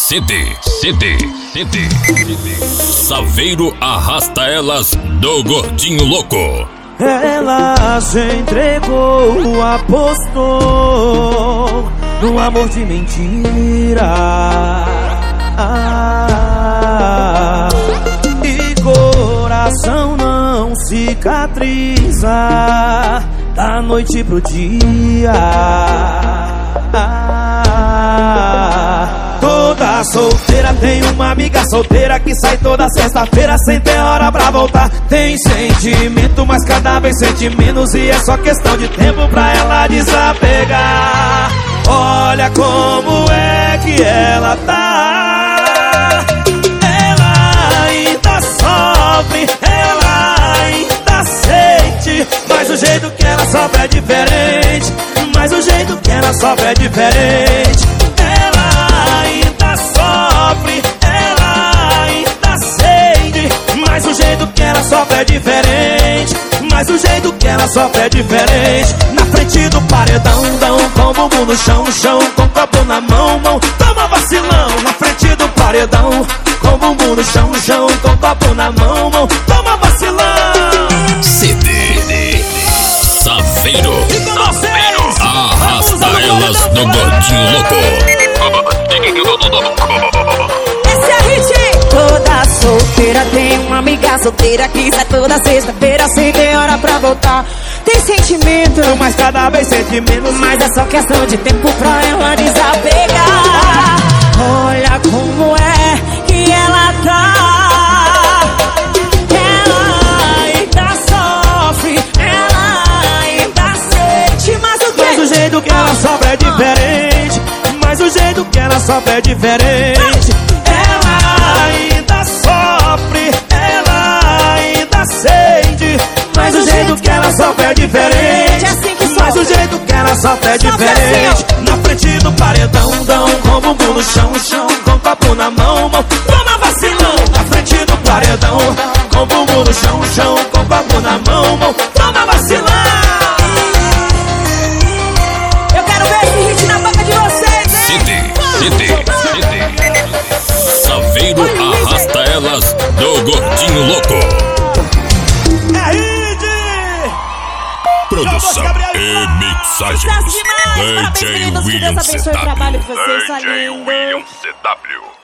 CD. Saveiro arrasta elas do Gordinho Louco. Ela se entregou, apostou no amor de mentira. E coração não cicatriza da noite pro dia. Toda solteira tem uma amiga solteira que sai toda sexta-feira sem ter hora pra voltar. Tem sentimento, mas cada vez sente menos, e é só questão de tempo pra ela desapegar. Olha como é que ela tá. Ela ainda sofre, ela ainda sente, mas o jeito que ela sofre é diferente. Mas o jeito que ela sofre é diferente. Ela ainda sofre, ela ainda sente, mas o jeito que ela sofre é diferente. Mas o jeito que ela sofre é diferente. Na frente do paredão, com o bumbum no chão, com o copo na mão, toma vacilão. Na frente do paredão, com o bumbum no chão, com o copo na mão, toma vacilão. CD Saveiro arrasta elas do Gordinho Louco. Esse é hit. Toda solteira tem uma amiga solteira que sai toda sexta-feira sem ter hora pra voltar. Tem sentimento, mas cada vez sente menos, mas é só questão de tempo pra ela desapegar. Olha como é que ela tá. Ela ainda sofre, ela ainda sente, mas o que? Mas o jeito que ela sofre é diferente. Mas o jeito que ela sofre é diferente. Ela ainda sofre, ela ainda sente, mas o jeito que ela sofre é diferente. Mas o jeito que ela sofre é diferente. Na frente do paredão, com o bumbum no chão, com o copo na mão, toma vacilão. Na frente do paredão, com o bumbum no chão, com o copo na mão, toma vacilão. Eu quero ver esse hit na boca de vocês, hein? CD Saveiro arrasta elas do Gordinho Louco. É hit! Produção e mixagens DJ William CW.